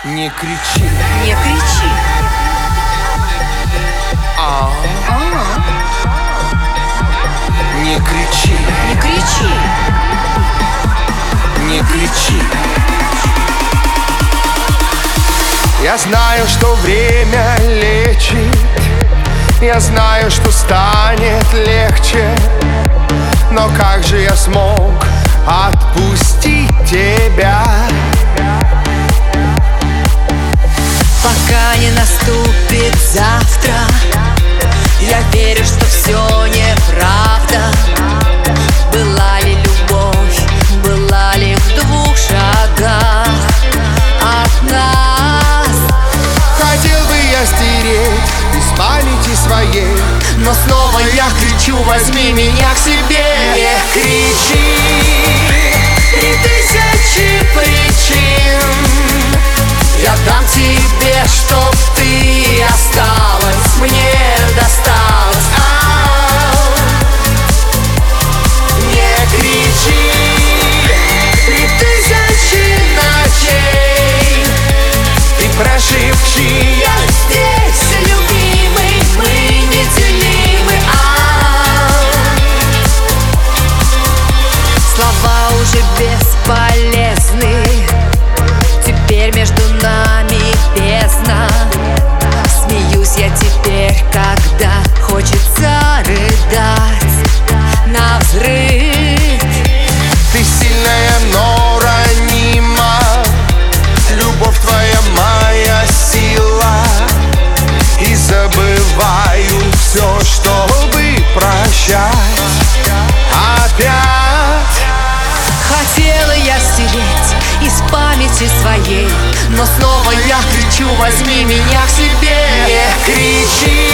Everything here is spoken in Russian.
Не кричи. Не кричи. Не кричи. Не кричи. Не кричи. Я знаю, что время лечит, я знаю, что станет легче, но как же я смог отпустить тебя? Пока не наступит завтра, я верю, что все неправда. Была ли любовь, была ли в 2 шагах от нас? Хотел бы я стереть из памяти своей, но снова я кричу: возьми меня к себе. Не кричи. 3000 причин я дам тебе, чтоб ты осталась, мне досталось. Не кричи. 3000 ночей Ти прошепчи. я здесь, любимый, мы неделимы. Слова уже бесполезны, теперь между нами бездна. Смеюсь я теперь, когда хочется рыдать навзрыд. Ты сильная, но ранима, любовь твоя моя сила. И забываю все, чтобы прощать опять. Хотела я стереть из памяти своей, но снова я кричу: возьми меня к себе. Не кричи.